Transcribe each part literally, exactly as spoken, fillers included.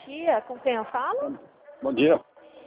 dia, com quem eu falo? Bom dia.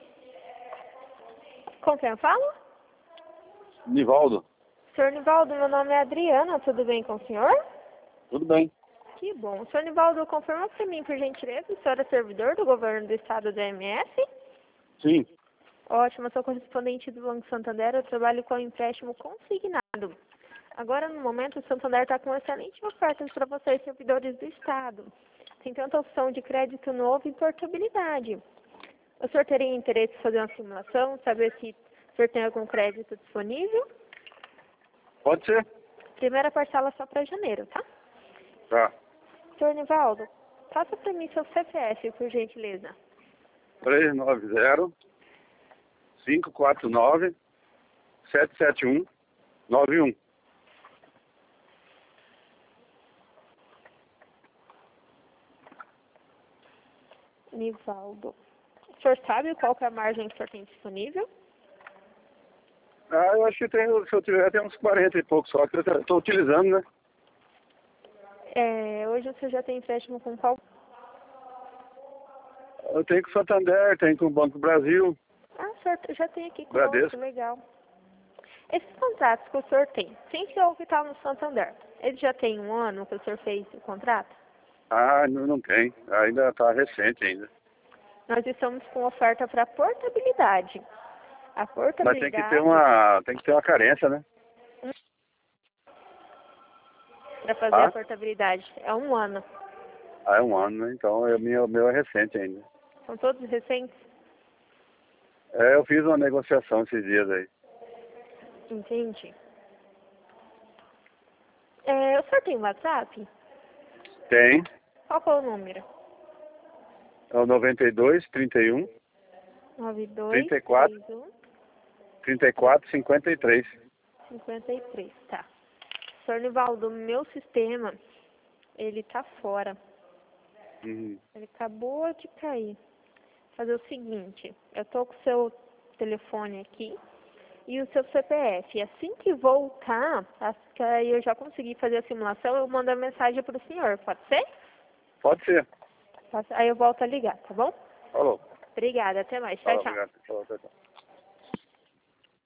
Com quem eu falo? Nivaldo. Senhor Nivaldo, meu nome é Adriana, tudo bem com o senhor? Tudo bem. Que bom. Senhor Nivaldo, confirma para mim, por gentileza, o senhor é servidor do governo do estado do M S? Sim. Ótimo, eu sou correspondente do Banco Santander, eu trabalho com empréstimo consignado. Agora, no momento, o Santander está com excelentes ofertas para vocês, servidores do estado. Tem tanta opção de crédito novo e portabilidade. O senhor teria interesse em fazer uma simulação, saber se o senhor tem algum crédito disponível? Pode ser? Primeira parcela só para janeiro, tá? Tá. Senhor Nivaldo, passa para mim seu C P F, por gentileza. três nove zero, cinco quatro nove, sete sete um, nove um. Nivaldo. O senhor sabe qual que é a margem que o senhor tem disponível? Ah, eu acho que tem, se eu tiver, tem uns quarenta e pouco só, que eu estou utilizando, né? É, hoje você já tem empréstimo com qual? Eu tenho com o Santander, tenho com o Banco Brasil. Ah, o senhor já tem aqui com Bradesco. outro, legal. Esses contratos que o senhor tem, sem ser o que está no Santander, ele já tem um ano que o senhor fez o contrato? Ah, não, não tem. Ainda está recente ainda. Nós estamos com oferta para portabilidade. A portabilidade... Mas tem que ter uma, tem que ter uma carência, né? Para fazer Ah? a portabilidade. É um ano. Ah, é um ano, né? Então o meu, meu é recente ainda. São todos recentes? É, eu fiz uma negociação esses dias aí. Entendi. É, o senhor tem WhatsApp? Tem. Qual que é o número? É o noventa e dois, trinta e um, nove dois trinta e quatro, três um, trinta e quatro, cinquenta e três. cinquenta e três, tá. Senhor Nivaldo, meu sistema, ele tá fora. Uhum. Ele acabou de cair. Fazer o seguinte, eu tô com o seu telefone aqui e o seu C P F. Assim que voltar, que aí eu já consegui fazer a simulação, eu mando a mensagem para o senhor, pode ser? Pode ser. Aí eu volto a ligar, tá bom? Falou. Obrigada, até mais. Tchau, Falou, tchau. obrigado. Falou, tchau, tchau.